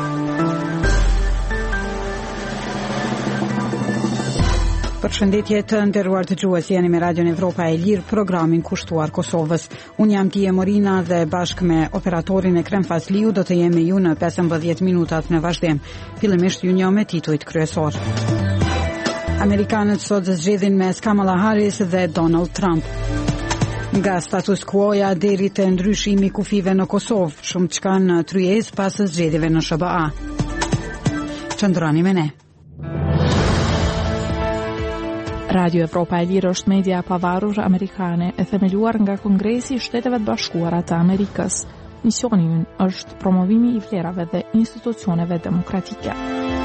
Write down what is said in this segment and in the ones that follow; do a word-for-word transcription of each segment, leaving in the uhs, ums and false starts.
Përshëndetje të nderuar dëgjues, jeni me Radion Evropa e Lirë, programin kushtuar Kosovës. Unë jam Tia Morina dhe bashkë me operatorin e Krem Fasliu do të jemi ju në pesëmbëdhjetë minutat në vazhdim. Fillimisht ju njoh me titujt kryesor. Amerikanët sot zgjedhin mes Kamala Harris dhe Donald Trump. Nga status quo-ja deri te ndryshimi i kufive në Kosovë, shumë çka në tryezë pas zgjedhjeve në S B A. Qëndroni me ne. Radio Evropa e Lirë është media e pavarur amerikane e themeluar nga Kongresi i Shteteve të Bashkuara të Amerikës. Misioni i ynë është promovimi i vlerave dhe institucioneve demokratike.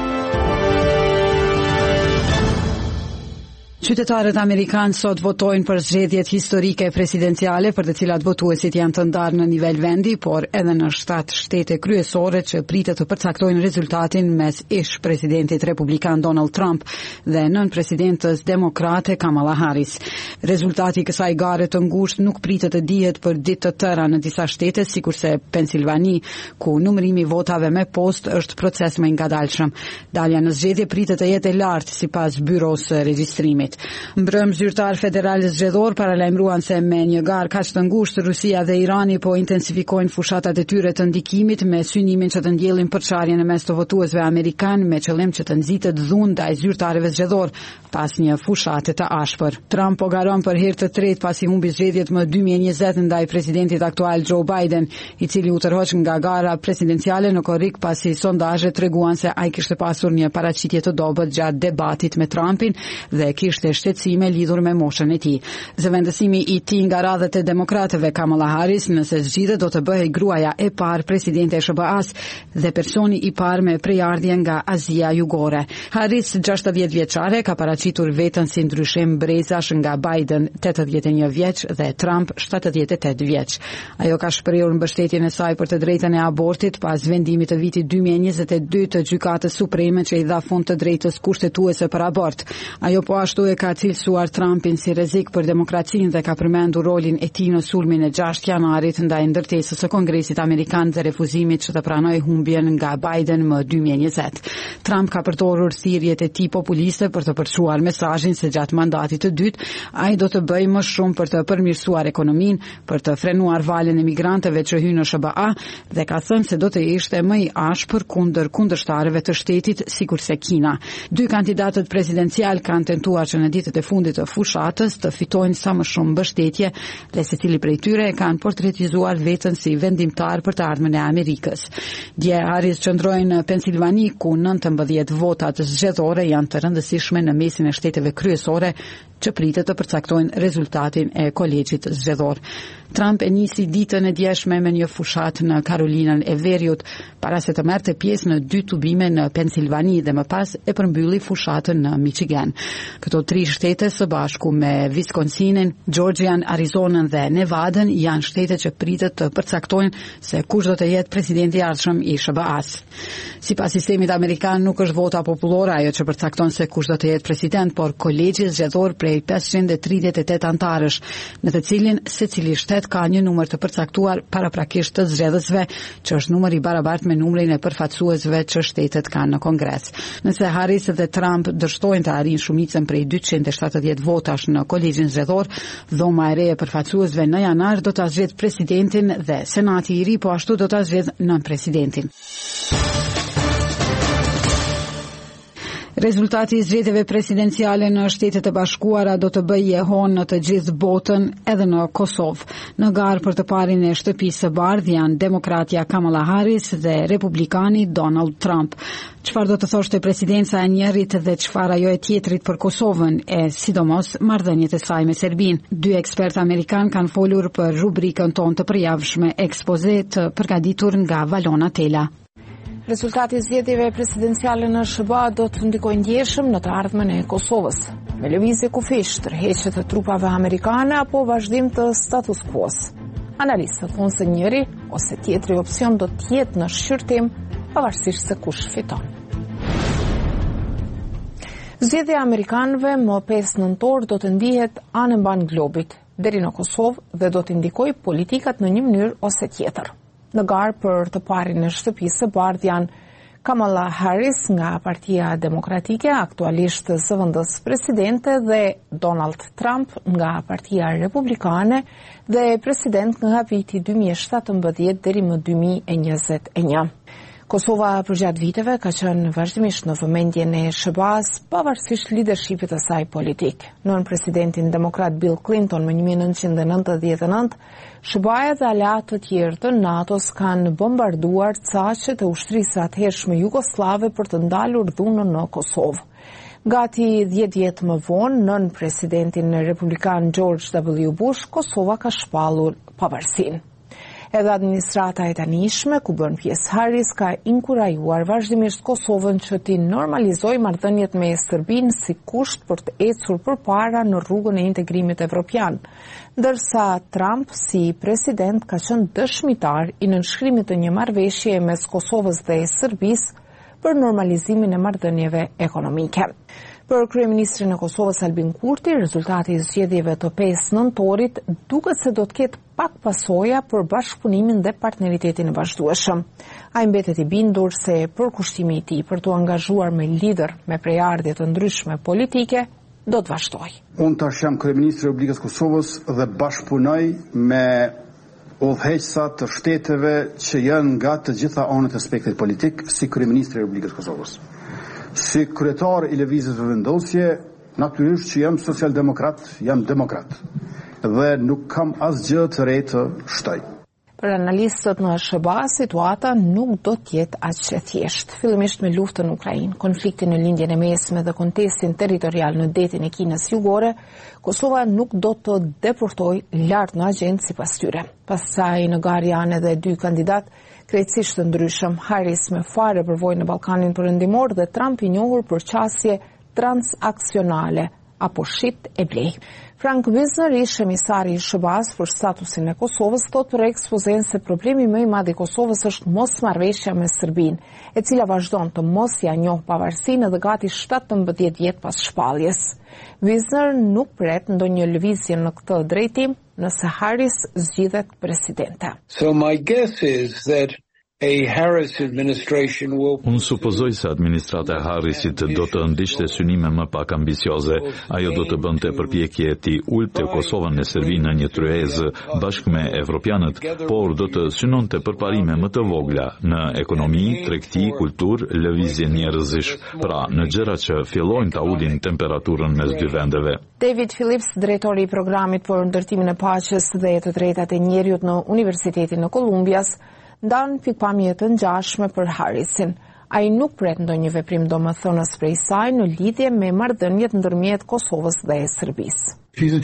Qytetarët amerikanë sot votojnë për zgjedhjet historike presidenciale për të cilat votuesit janë të ndarë në nivel vendi, por edhe në shtatë shtete kryesore që pritet të përcaktojnë rezultatin mes ish presidentit republikan Donald Trump dhe nën presidentës demokrate Kamala Harris. Rezultati i kësaj gare të ngushtë nuk pritet të dihet për ditë të tëra në disa shtete, sikurse Pensilvani, ku numërimi i votave me postë është proces më i ngadalshëm. Dalja në zgjedhje pritet të jetë e lartë sipas byros së regjistrimit. Mbrëm zyrtar federal zgjedhor paralajmëruan se me një garë kaq të ngushtë Rusia dhe Irani po intensifikojnë fushatat e tyre të ndikimit me synimin që të ndjellin përçarjen në mes të votuesve amerikan me qëllim që të nxitet dhunë ndaj zyrtarëve zgjedhor pas një fushate të ashpër. Trump po garon për herë të tretë pasi humbi zgjedhjet më dy mijë e njëzet ndaj presidentit aktual Joe Biden, i cili u tërhoq nga gara presidenciale në korrik pasi sondazhet treguan se ai kishte pasur një paraqitje të dobët gjatë debatit me Trumpin dhe kishte të shqetësime lidhur me moshën e tij. Zëvendësimi i tij nga radhët e demokratëve, Kamala Harris, nëse zgjidhet do të bëhej gruaja e parë presidente e S B A-s dhe personi i parë me prejardhje nga Azia Jugore. Harris, gjashtëdhjetë vjeçare, ka paraqitur veten si ndryshim brezash nga Biden, tetëdhjetë e një vjeç, dhe Trump, shtatëdhjetë e tetë vjeç. Ajo ka shprehur mbështetjen e saj për të drejtën e abortit pas vendimit të vitit dy mijë e njëzet e dy të Gjykatës Supreme që i dha fund të drejtës kushtetuese për abort. Ajo po ashtu e ka cilësuar Trumpin si rrezik për demokracinë dhe ka përmendur rolin e tij në sulmin e gjashtë janarit ndaj ndërtesës së Kongresit Amerikan dhe refuzimit që të pranojë humbjen nga Biden më dy mijë e njëzet. Trump ka përdorur thirrjet e tij populiste për të përçuar mesazhin se gjatë mandatit të dytë ai do të bëjë më shumë për të përmirësuar ekonominë, për të frenuar valën e migrantëve që hyjnë në S B A dhe ka thënë se do të ishte më i ashpër kundër kundërshtarëve të shtetit sikurse Kina. Dy kandidatët presidencial kanë tentuar që në ditët e fundit të fushatës të fitojnë sa më shumë mbështetje dhe secili prej tyre e kanë portretizuar veten si vendimtar për të ardhmen e Amerikës. Dje Harris qëndroi në Pensilvani ku nëntëmbëdhjetë votat zgjedhore janë të rëndësishme në mesin e shteteve kryesore që pritet të përcaktojnë rezultatin e kolegjit zgjedhor. Trump e nisi ditën e djeshme me një fushat në Karolinën e Veriut, para se të merrte pjesë në dy tubime në Pensilvani dhe më pas e përmbylli fushatën në Michigan. Këto tri shtete së bashku me Wisconsinin, Georgian, Arizonën dhe Nevadën janë shtete që pritet të përcaktojnë se kush do të jetë presidenti i ardhshëm i S B A-s. Sipas sistemit amerikan nuk është vota popullore ajo që përcakton se kush do të jetë president, por kolegji zgjedhor prej pesëqind e tridhjetë e tetë antarësh, në të cilin secili shtet ka një numër të përcaktuar paraprakisht të zgjedhësve, që është numër i barabartë me numrin e përfaqësuesve që shtetet kanë në Kongres. Nëse Harris dhe Trump dështojnë të arrijnë shumicën prej dyqind e shtatëdhjetë votash në kolegjin zgjedhor, dhoma e re e përfaqësuesve në janar do ta zgjedhë presidentin dhe senati i ri po ashtu do ta zgjedhë nënpresidentin. Rezultati i zgjedhjeve presidenciale në Shtetet e Bashkuara do të bëjë jehon në të gjithë botën, edhe në Kosovë. Në garë për të parin e shtëpisë së bardhë janë demokratja Kamala Harris dhe republikani Donald Trump. Çfarë do të thoshte presidenca e njërit dhe çfarë ajo e tjetrit për Kosovën, e sidomos marrëdhëniet e saj me Serbinë. Dy ekspertë amerikan kanë folur për rubrikën tonë të përjavshme ekspoze të përgatitur nga Valona Tela. Rezultati i zgjedhjeve presidenciale në S B A do të ndikojë ndjeshëm në të ardhmen e Kosovës. Me lëvizje kufish, tërheqje të trupave amerikane apo vazhdim të status quo-s. Analistët thonë se njëri ose tjetri opsion do të jetë në shqyrtim, pavarësisht se kush fiton. Zgjedhja e amerikanëve më pesë nëntor do të ndihet anë mban globit, deri në Kosovë dhe do të ndikojë politikat në një mënyrë ose tjetër. Në garë për të parin në shtëpisë së bardhë janë Kamala Harris nga Partia Demokratike, aktualisht zëvendës presidente, dhe Donald Trump nga Partia Republikane dhe president nga viti dy mijë e shtatëmbëdhjetë deri më dy mijë e njëzet e një. Kosova përgjatë viteve ka qenë vazhdimisht në vëmendjen e S B A-s pavarësisht leadershipit të saj politik. Nën presidentin demokrat Bill Clinton më një mijë e nëntëqind e nëntëdhjetë e nëntë, S B A dhe aleatë të tjerë të NATO-s kanë bombarduar caqet e ushtrisë atëhershme jugoslave për të ndalur dhunën në Kosovë. Gati dhjetë vjet më vonë, nën presidentin republikan George W. Bush, Kosova ka shpallur pavarësinë. Edhe administrata e tanishme, ku bën pjesë Harris, ka inkurajuar vazhdimisht Kosovën që ti normalizojë marrëdhëniet me Serbinë si kusht për të ecur përpara në rrugën e integrimit evropian, ndërsa Trump si president ka qenë dëshmitar i nënshkrimit të një marrëveshje mes Kosovës dhe Serbisë për normalizimin e marrëdhënieve ekonomike. Për kryeministrin e Kosovës Albin Kurti, rezultati i zgjedhjeve të pesë nëntorit duket se do të ketë pak pasoja për bashkëpunimin dhe partneritetin e vazhdueshëm. Ai mbetet i bindur se përkushtimi i tij për të angazhuar me lider me prejardhje të ndryshme politike do të vazhdojë. Unë tash jam kryeministri i Republikës Kosovës dhe bashkëpunoj me udhëheqësa të shteteve që janë nga të gjitha anët e spektrit politik si kryeministri i Republikës Kosovës. Si kryetar i lëvizjes së vendosje, natyrisht që jam social-demokrat, jam demokrat dhe nuk kam asgjë të re të shtoj. Për analistët në S B A, situata nuk do të jetë aq e thjeshtë. Fillimisht me luftën në Ukrainë, konfliktin në lindjen e mesme dhe kontestin territorial në detin e Kinës jugore, Kosova nuk do të deportojë lart në agjendë sipas tyre. Pastaj në garë janë edhe dy kandidat krejtësisht të ndryshëm, Harris me fare përvojë në Ballkanin Perëndimor dhe Trump i njohur për qasje transaksionale apo shit e blej. Frank Wisner, ish emisari i S B A-s për statusin e Kosovës, thot për ekspozen se problemi më i madh i Kosovës është mosmarrveshja me Serbinë, e cila vazhdon të mos ja njohë pavarësinë edhe gati shtatëmbëdhjetë vjet pas shpalljes. Wisner nuk pret ndonjë lëvizje në këtë drejtim nëse Harris zgjidhet presidente. So my guess is that a Harris administration will... Unë supozoj se administrata e Harrisit do të ndiqte synime më pak ambicioze. Ajo do të bënte përpjekje ti ulte Kosovën në Serbinë në një tryezë bashkë me evropianët, por do të synonte përparime më të vogla në ekonomi, tregti, kulturë, lëvizje njerëzish, pra në gjëra që fillojnë ta ulin temperaturën mes dy vendeve. David Phillips, drejtori i programit për ndërtimin e paqes dhe të drejtat e njerëzit në Universitetin e Kolumbias, ndan pikpamje të ngjashme për Harrisin. Ai nuk pret ndonjë veprim domethënës prej saj në lidhje me marrëdhëniet ndërmjet Kosovës dhe Serbisë.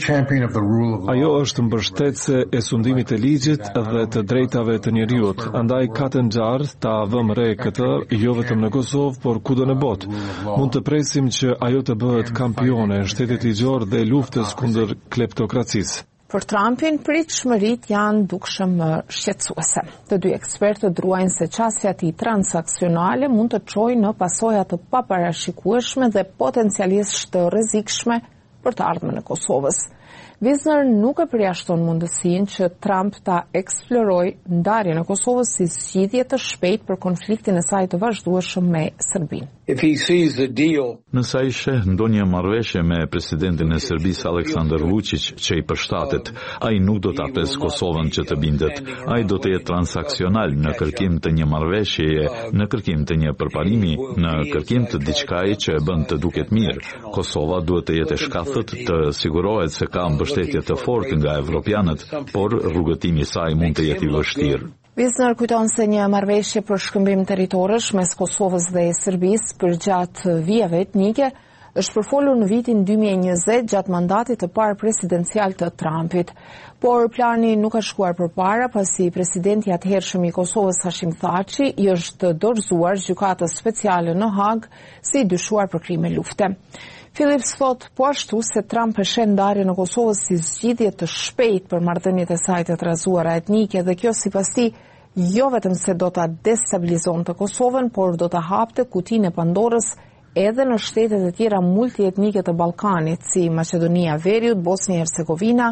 Ajo është mbështetëse e sundimit të ligjit dhe të drejtave të njeriut, andaj ka të ngjarë ta vëmë re këtë jo vetëm në Kosovë, por kudo në botë. Mund të presim që ajo të bëhet kampione e shtetit ligjor dhe luftës kundër kleptokracisë. Për Trumpin, pritshmërit janë dukshëm më shqetësuese. Të dy ekspertët ruajnë se qasja e tij transaksionale mund të çojë në pasoja të paparashikueshme dhe potencialisht të rrezikshme për të ardhmen e Kosovës. Wisner nuk e përjashton mundësinë që Trump ta eksplorojë ndarjen e Kosovës si zgjidhje të shpejtë për konfliktin e saj të vazhdueshëm me Serbinë. If he sees a deal... Nëse ai sheh ndonjë marrëveshje me presidentin e Serbisë Aleksandar Vučić që i përshtatet, ai nuk do ta pres Kosovën që të bindet. Ai do të jetë transaksional në kërkim të një marrëveshjeje, në kërkim të një përparimi, në kërkim të diçkaje që e bën të duket mirë. Kosova duhet të jetë e shkathët të sigurohet se ka mbështetje të fortë nga evropianët, por rrugëtimi i saj mund të jetë i vështirë. Wisner kujton se një marrëveshje për shkëmbim territorësh mes Kosovës dhe Serbisë për gjatë vijave etnike është përfolur në vitin dy mijë e njëzet gjatë mandatit të parë presidencial të Trumpit. Por plani nuk ka shkuar përpara pasi presidenti i atëhershëm i Kosovës Hashim Thaçi i është dorëzuar gjykatës speciale në Hag si dyshuar për krime lufte. Phillips thot po ashtu se Trump e sheh ndarjen e Kosovës si zgjidhje të shpejtë për marrëdhëniet e saj të trazuara etnike dhe kjo sipas tij jo vetëm se do ta destabilizonte Kosovën, por do ta hapte kutinë e Pandorës edhe në shtetet e tjera multietnike të Ballkanit, si Maqedonia e Veriut, Bosnia e Hercegovina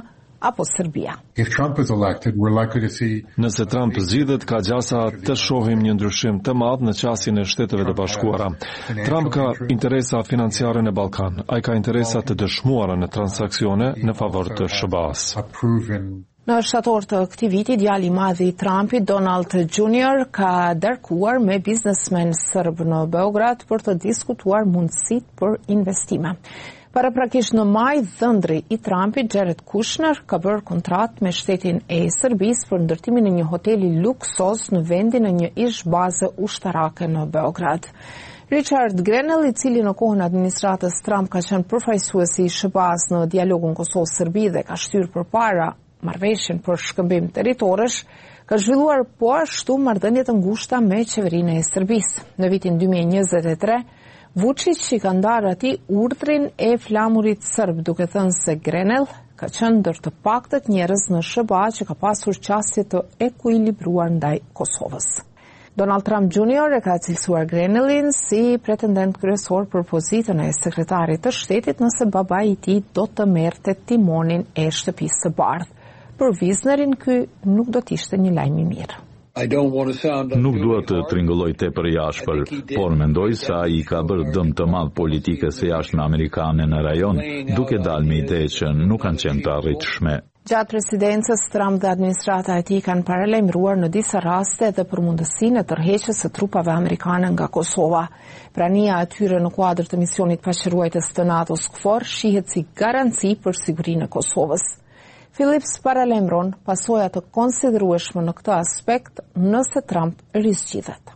apo Serbia. If Trump is elected, we're likely to see Nëse Trump zgjidhet, ka gjasa të shohim një ndryshim të madh në qasjen e Shteteve të Bashkuara. Trump ka interesa financiare në Ballkan. Ai ka interesa të dëshmuara në transaksione në favor të S B A-s. Në shtator të këtij viti, djali i madh i Trumpit, Donald Junior, ka darkuar me biznesmen serb në Beograd për të diskutuar mundësitë për investime. Paraprakisht në maj, dhëndri i Trumpit, Jared Kushner, ka bërë kontratë me shtetin e Serbisë për ndërtimin e një hoteli luksos në vendin e një ish baze ushtarake në Beograd. Richard Grenell, i cili në kohën administratës Trump ka qenë përfaqësuesi i S B A-s në dialogun Kosovë-Serbi dhe ka shtyrë përpara marrëveshjen për shkëmbim territorësh, ka zhvilluar po ashtu marrëdhënie të ngushta me qeverinë e Serbisë. Në vitin dy mijë e njëzet e tre, Vučić i ka ndarë atij urdhrin e flamurit serb, duke thënë se Grenell ka qenë ndër të paktët njerëz në S B A që ka pasur qasje të ekuilibruar ndaj Kosovës. Donald Trump Junior e ka cilësuar Grenellin si pretendent kryesor për pozitën e sekretarit të shtetit nëse babai i tij do të merrte timonin e shtëpisë së bardhë. Për Wisnerin ky nuk do të ishte një lajm i mirë. Nuk dua të tringëlloj tepër jashtëpër, por mendoj se ai ka bërë dëm të madh politikës së jashtme amerikane në rajon, duke dalë me ide që nuk kanë qenë të arritshme. Gjatë presidencës, Trump dhe administrata e tij kanë paralajmëruar në disa raste edhe për mundësinë e tërheqjes së trupave amerikane nga Kosova. Prania e tyre në kuadër të misionit paqëruajtës të NATO-s KFOR shihet si garanci për sigurinë e Kosovës. Phillips paralajmëron pasoja të konsiderueshme në këtë aspekt nëse Trump rizgjidhet.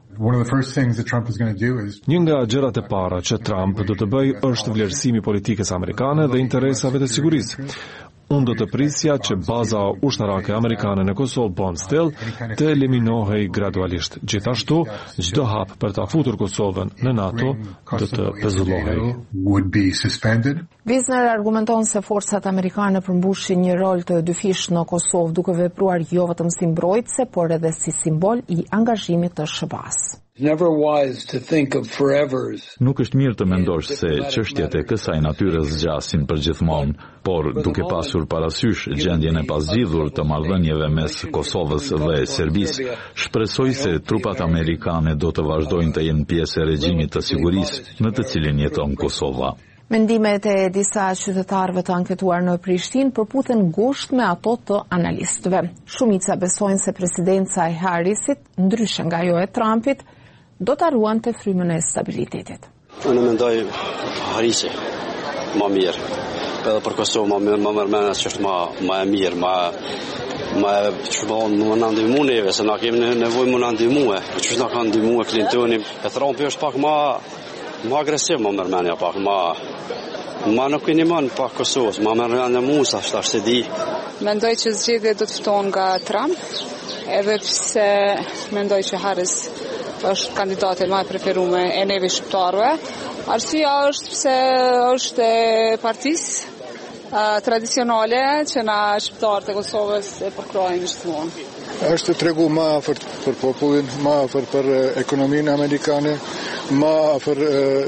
Një nga gjërat e para që Trump do të bëjë është vlerësimi politikës amerikane dhe interesave të sigurisë. Unë do të prisja që baza ushtarake amerikane në Kosovë Bondstill të eliminohej gradualisht. Gjithashtu, çdo hap për ta futur Kosovën në NATO do të pezullohej. Wisner argumenton se forcat amerikane përmbushin një rol të dyfish në Kosovë, duke vepruar jo vetëm si mbrojtëse, por edhe si simbol i angazhimit të S B A-s. Nuk është mirë të mendosh se çështjet e kësaj natyre zgjasin përgjithmonë, por duke pasur parasysh gjendjen e pazgjidhur të marrëdhënieve mes Kosovës dhe Serbisë, shpresoj se trupat amerikane do të vazhdojnë të jenë pjesë e regjimit të sigurisë në të cilin jeton Kosova. Mendimet e disa qytetarëve të anketuar në Prishtinë përputhen ngushtë me ato të analistëve. Shumica besojnë se presidenca e Harrisit, ndryshe nga ajo e Trumpit, do të ruante frymën e stabilitetit. Unë mendoj Harrisi më mirë, edhe për Kosovë më më mërmena që është më e mirë, më më çfarë më na ndihmon neve, se na kemi nevojë më na ndihmue, që na kanë ndihmuar Clintoni, e Trumpi është pak më më agresiv, më mërmenia pak më më nuk keni më pak Kosovës, më mërmenia Musa, është di. Mendoj që zgjedhja do të fitohen nga Trump, edhe pse mendoj që Harris është kandidati më i preferuar e neve shqiptarëve. Arsyeja është pse është e partisë tradicionale që na shqiptarët e Kosovës e përkrojnë gjithmonë. Është tregu më afër për popullin, më afër për ekonominë amerikane, më afër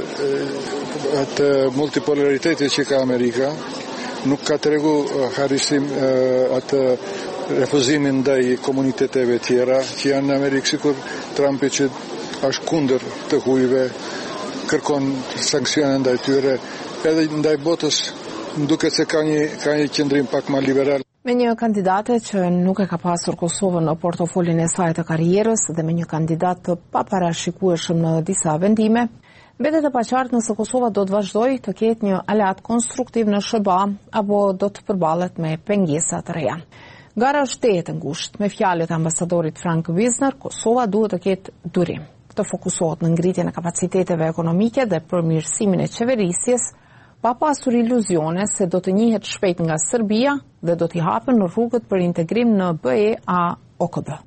atë multipolaritetit që ka Amerika. Nuk ka tregu Harrisim atë refuzimin ndaj komuniteteve tjera që janë në Amerikë, sikur Trumpi që është kundër të hujve, kërkon sanksione ndaj tyre, edhe ndaj botës duket se ka një ka një qendrim pak më liberal. Me një kandidate që nuk e ka pasur Kosovën në portofolin e saj të karrierës dhe me një kandidat të paparashikueshëm në disa vendime, mbetet e paqartë nëse Kosova do të vazhdojë të ketë një aleat konstruktiv në S B A apo do të përballet me pengesa të reja. Gara është tetë ngushtë. Me fjalët e ambasadorit Frank Wisner, Kosova duhet të ketë durim. Të fokusohet në ngritjen e kapaciteteve ekonomike dhe përmirësimin e qeverisjes, pa pasur iluzione se do të njihet shpejt nga Serbia dhe do t'i hapen në rrugët për integrim në B E A O K B.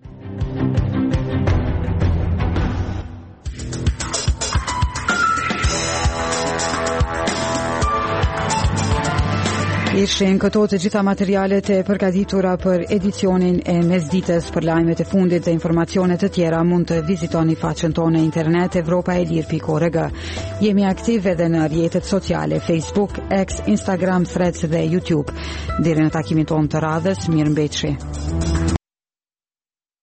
Ishin këto të gjitha materialet e përgatitura për edicionin e mesditës. Për lajmet e fundit dhe informacionet të tjera mund të vizitoni faqen tonë në internet evropa e lirë pikë org. Jemi aktiv edhe në rrjetet sociale Facebook, X, Instagram, Threads dhe YouTube. Deri në takimin tonë të radhës, mirëmbëjtje.